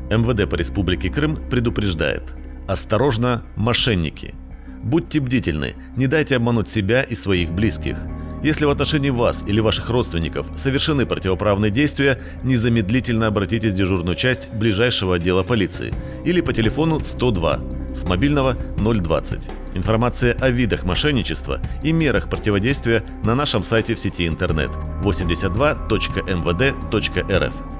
МВД по Республике Крым предупреждает: осторожно, мошенники! Будьте бдительны, не дайте обмануть себя и своих близких. Если в отношении вас или ваших родственников совершены противоправные действия, незамедлительно обратитесь в дежурную часть ближайшего отдела полиции или по телефону 102, с мобильного 020. Информация о видах мошенничества и мерах противодействия на нашем сайте в сети интернет 82.mvd.rf.